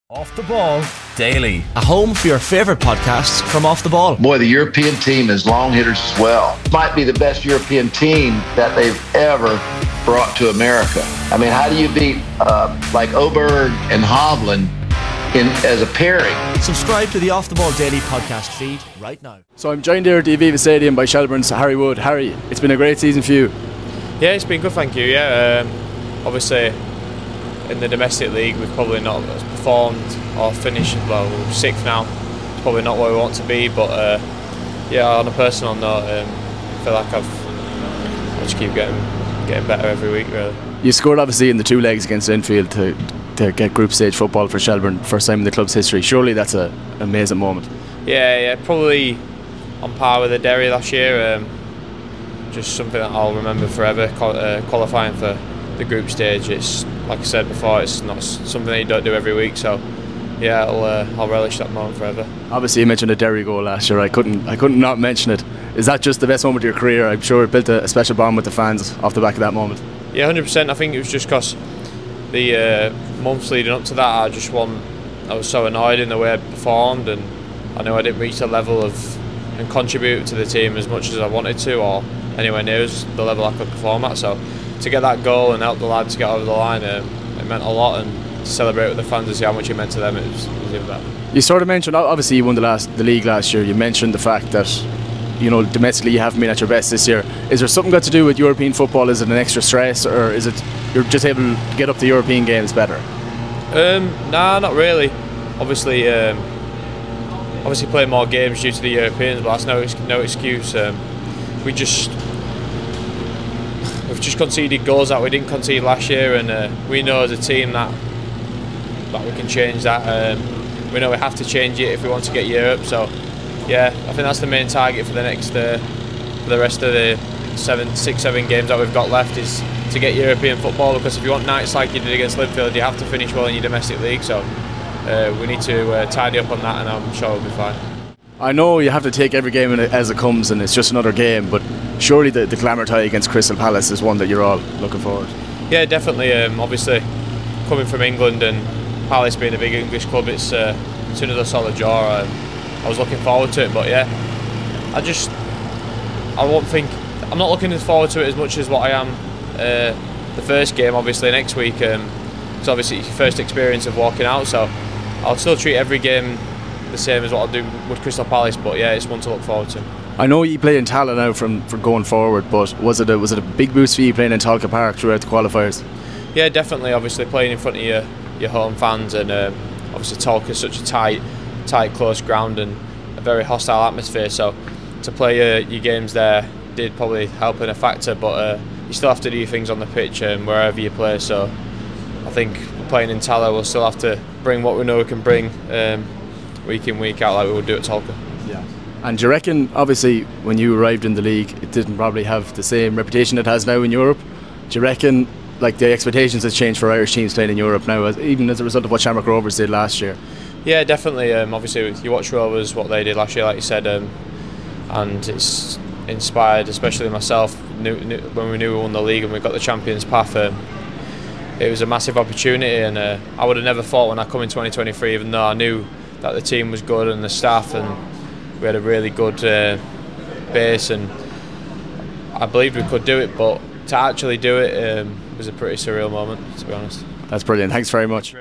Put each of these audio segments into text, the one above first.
Off the Ball Daily. A home for your favourite podcasts from Off the Ball. Boy, the European team is long hitters as well. Might be the best European team that they've ever brought to America. I mean, how do you beat like Oberg and Hovland as a pairing? Subscribe to the Off the Ball Daily podcast feed right now. So I'm joined here at the Aviva Stadium by Shelbourne's Harry Wood. Harry, it's been a great season for you. Yeah, it's been good, thank you. Obviously, in the domestic league, we've probably not performed or finished. Well, we're sixth now. It's probably not where we want to be, but on a personal note, I feel like I just keep getting better every week, really. You scored obviously in the two legs against Enfield to get group stage football for Shelbourne, first time in the club's history. Surely that's an amazing moment. Yeah, probably on par with the Derry last year. Just something that I'll remember forever. Qualifying for the group stage, it's like I said before, it's not something that you don't do every week. So yeah, I'll relish that moment forever. Obviously, you mentioned a Derry goal last year. I couldn't not mention it. Is that just the best moment of your career? I'm sure it built a special bond with the fans off the back of that moment. Yeah, 100%. I think it was just because the months leading up to that, I was so annoyed in the way I performed, and I knew I didn't reach the level of and contribute to the team as much as I wanted to, or anywhere near the level I could perform at. So to get that goal and help the lads get over the line, it meant a lot, and to celebrate with the fans and see how much it meant to them, it was even better. You sort of mentioned, obviously you won the league last year. You mentioned the fact that, you know, domestically you haven't been at your best this year. Is there something got to do with European football? Is it an extra stress, or is it you're just able to get up the European games better? Nah, not really. Obviously playing more games due to the Europeans, but that's no excuse. We've just conceded goals that we didn't concede last year, and we know as a team that we can change that. We know we have to change it if we want to get Europe. So yeah, I think that's the main target for the next for the rest of the 6-7 games that we've got left, is to get European football, because if you want nights like you did against Linfield, you have to finish well in your domestic league. So we need to tidy up on that, and I'm sure we'll be fine. I know you have to take every game as it comes, and it's just another game, but surely the glamour tie against Crystal Palace is one that you're all looking forward to. Yeah, definitely. Obviously, coming from England and Palace being a big English club, it's another solid draw. I was looking forward to it, but yeah, I'm not looking forward to it as much as what I am the first game, obviously, next week. It's obviously your first experience of walking out, so I'll still treat every game the same as what I'll do with Crystal Palace, but yeah, it's one to look forward to. I know you play in Tala now from going forward, but was it a big boost for you playing in Talca Park throughout the qualifiers? Yeah, definitely. Obviously playing in front of your home fans, and obviously Talca is such a tight close ground and a very hostile atmosphere, so to play your games there did probably help in a factor, but you still have to do things on the pitch and wherever you play. So I think playing in Tala, we'll still have to bring what we know we can bring week in, week out, like we would do at Talca. Yeah. And do you reckon, obviously, when you arrived in the league, it didn't probably have the same reputation it has now in Europe? Do you reckon, like, the expectations has changed for Irish teams playing in Europe now, even as a result of what Shamrock Rovers did last year? Yeah, definitely. Obviously, you watch Rovers, what they did last year, like you said, and it's inspired, especially myself, when we knew we won the league and we got the Champions Path. It was a massive opportunity, and I would have never thought when I come in 2023, even though I knew that the team was good and the staff, and we had a really good base, and I believed we could do it, but to actually do it was a pretty surreal moment, to be honest. That's brilliant. Thanks very much.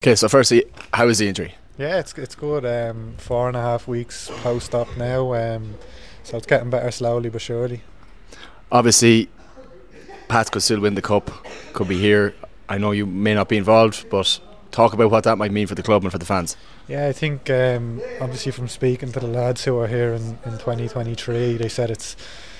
Okay, so firstly, how is the injury? Yeah, it's good. 4.5 weeks post-op now, so it's getting better slowly but surely. Obviously, Pats could still win the cup, could be here. I know you may not be involved, but talk about what that might mean for the club and for the fans. Yeah, I think obviously from speaking to the lads who are here in 2023, they said it's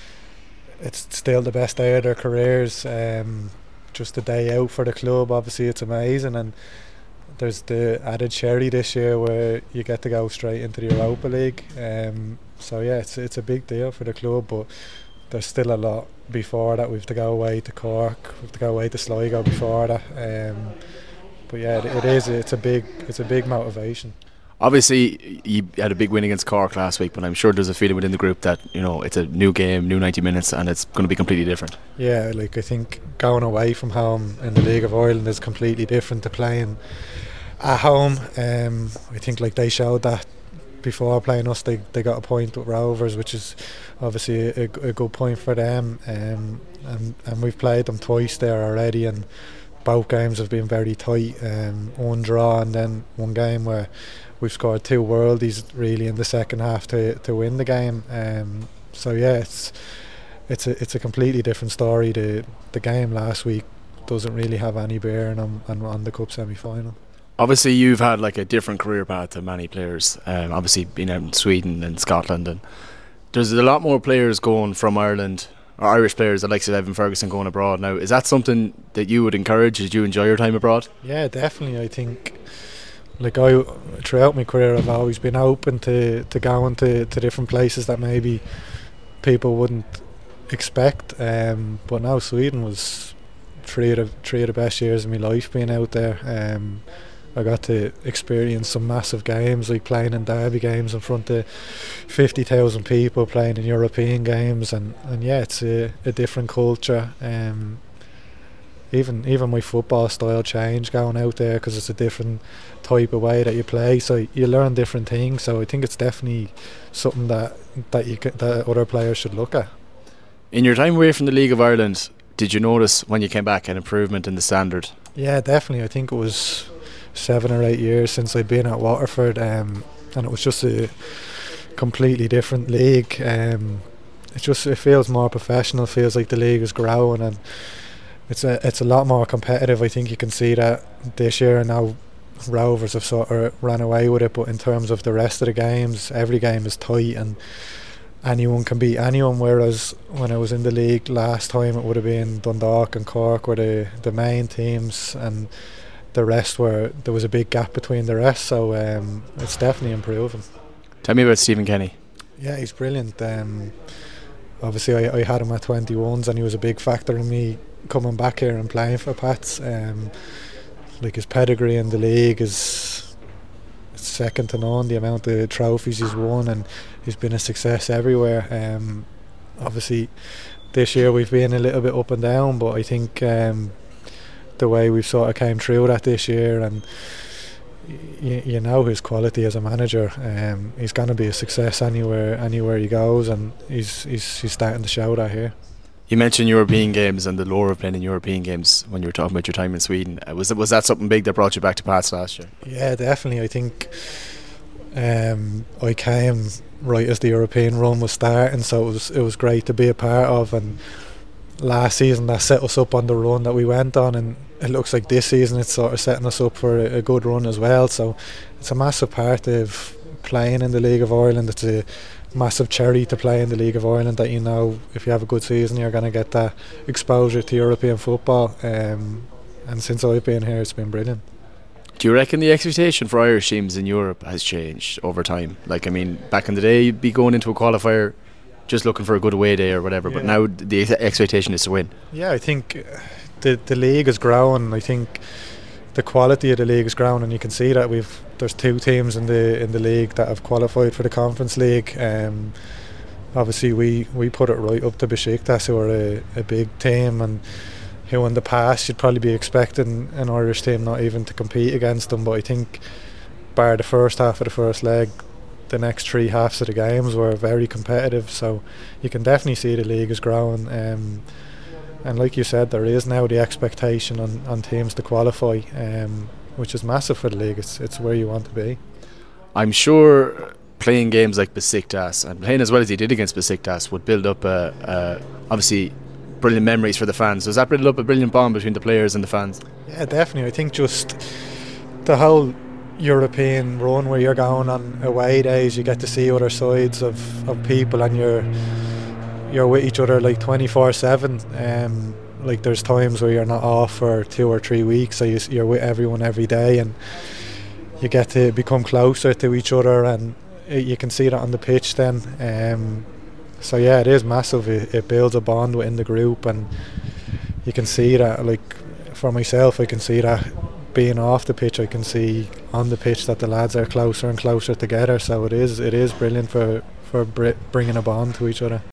still the best day of their careers. Just a day out for the club, obviously it's amazing, and there's the added cherry this year where you get to go straight into the Europa League. So yeah, it's a big deal for the club, but there's still a lot before that. We have to go away to Cork, we have to go away to Sligo before that. But yeah, it's a big motivation. Obviously, you had a big win against Cork last week, but I'm sure there's a feeling within the group that it's a new game, new 90 minutes, and it's going to be completely different. Yeah, I think going away from home in the League of Ireland is completely different to playing at home. I think they showed that before playing us. They got a point with Rovers, which is obviously a good point for them. And we've played them twice there already, and both games have been very tight. One draw and then one game where we've scored 2 worldies really in the second half to win the game. So yeah, it's a completely different story. The game last week doesn't really have any bearing on the cup semi-final. Obviously, you've had a different career path to many players. Obviously, being out in Sweden and Scotland, and there's a lot more players going from Ireland, or Irish players, the likes of Evan Ferguson, going abroad now. Is that something that you would encourage? Did you enjoy your time abroad? Yeah, definitely. I think throughout my career I've always been open to going to different places that maybe people wouldn't expect. But now Sweden was three of the best years of my life being out there. I got to experience some massive games, like playing in derby games in front of 50,000 people, playing in European games, and yeah, it's a different culture. Even my football style changed going out there because it's a different type of way that you play, so you learn different things. So I think it's definitely something that other players should look at. In your time away from the League of Ireland, did you notice when you came back an improvement in the standard? Yeah, definitely. I think it was 7 or 8 years since I'd been at Waterford, and it was just a completely different league. It feels more professional, feels like the league is growing, and it's a lot more competitive. I think you can see that this year, and now Rovers have sort of ran away with it, but in terms of the rest of the games, every game is tight and anyone can beat anyone, whereas when I was in the league last time it would have been Dundalk and Cork were the main teams, and the rest there was a big gap between the rest. So it's definitely improving. Tell me about Stephen Kenny. Yeah, he's brilliant. Obviously I had him at 21s and he was a big factor in me coming back here and playing for Pats. His pedigree in the league is second to none, the amount of trophies he's won, and he's been a success everywhere. Obviously this year we've been a little bit up and down, but I think the way we've sort of came through that this year, and you know his quality as a manager, he's going to be a success anywhere he goes, and he's starting to show that here. You mentioned European games and the lure of playing in European games when you were talking about your time in Sweden. Was that something big that brought you back to Pats last year? Yeah, definitely. I think I came right as the European run was starting, so it was great to be a part of, and last season that set us up on the run that we went on, and it looks like this season it's sort of setting us up for a good run as well. So it's a massive part of playing in the League of Ireland. It's a massive cherry to play in the League of Ireland, that if you have a good season you're going to get that exposure to European football, and since I've been here it's been brilliant. Do you reckon the expectation for Irish teams in Europe has changed over time? Back in the day you'd be going into a qualifier just looking for a good away day or whatever, but now the expectation is to win. Yeah, I think the league is growing. I think the quality of the league is growing, and you can see that there's 2 teams in the league that have qualified for the Conference League. Obviously we put it right up to Besiktas, who are a big team, and who in the past you'd probably be expecting an Irish team not even to compete against them. But I think bar the first half of the first leg, the next 3 halves of the games were very competitive, so you can definitely see the league is growing. And like you said, there is now the expectation on teams to qualify. which is massive for the league. It's where you want to be. I'm sure playing games like Besiktas and playing as well as he did against Besiktas would build up obviously brilliant memories for the fans. Does that build up a brilliant bond between the players and the fans? Yeah, definitely. I think just the whole European run where you're going on away days, you get to see other sides of people, and you're with each other like 24/7. Like there's times where you're not off for 2 or 3 weeks, so you're with everyone every day, and you get to become closer to each other, and you can see that on the pitch then. So yeah, it is massive. It builds a bond within the group, and you can see that. Like for myself, I can see that being off the pitch. I can see on the pitch that the lads are closer and closer together. So it is brilliant for bringing a bond to each other.